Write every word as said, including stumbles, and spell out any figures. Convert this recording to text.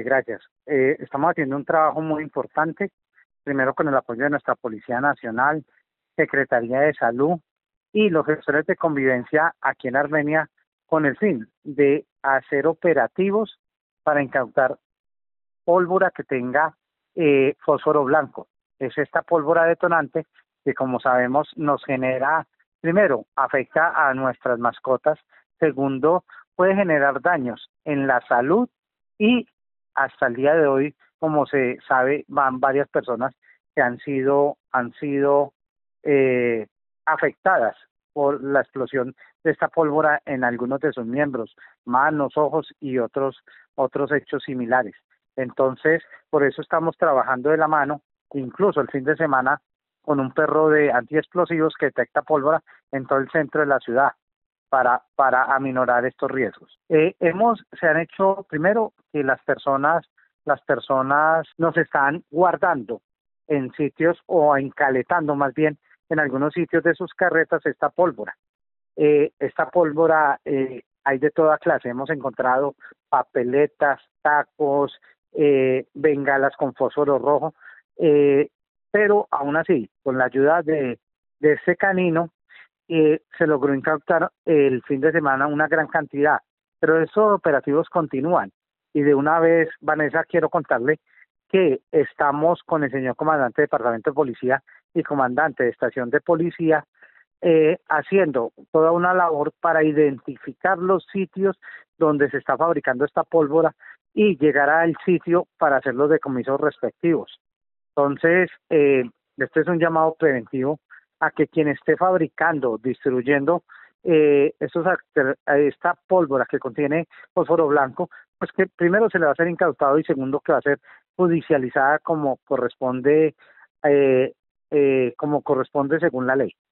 Excelente, gracias. Eh, estamos haciendo un trabajo muy importante, primero con el apoyo de nuestra Policía Nacional, Secretaría de Salud y los gestores de convivencia aquí en Armenia, con el fin de hacer operativos para incautar pólvora que tenga eh, fósforo blanco. Es esta pólvora detonante que, como sabemos, nos genera, primero, afecta a nuestras mascotas, segundo, puede generar daños en la salud y hasta el día de hoy, como se sabe, van varias personas que han sido, han sido eh, afectadas por la explosión de esta pólvora en algunos de sus miembros, manos, ojos y otros, otros hechos similares. Entonces, por eso estamos trabajando de la mano, incluso el fin de semana, con un perro de antiexplosivos que detecta pólvora en todo el centro de la ciudad para, para aminorar estos riesgos. Eh, hemos, se han hecho, primero, que las personas, las personas nos están guardando en sitios o encaletando más bien en algunos sitios de sus carretas esta pólvora. Eh, esta pólvora eh, hay de toda clase, hemos encontrado papeletas, tacos, eh, bengalas con fósforo rojo, eh, pero aún así, con la ayuda de, de este canino, eh, se logró incautar el fin de semana una gran cantidad, pero estos operativos continúan. Y de una vez, Vanessa, quiero contarle que estamos con el señor comandante de Departamento de Policía y comandante de Estación de Policía eh, haciendo toda una labor para identificar los sitios donde se está fabricando esta pólvora y llegar al sitio para hacer los decomisos respectivos. Entonces, eh, este es un llamado preventivo a que quien esté fabricando, distribuyendo eh, estos, esta pólvora que contiene fósforo blanco, pues que primero se le va a ser incautado y segundo que va a ser judicializada como corresponde, eh, eh, como corresponde según la ley.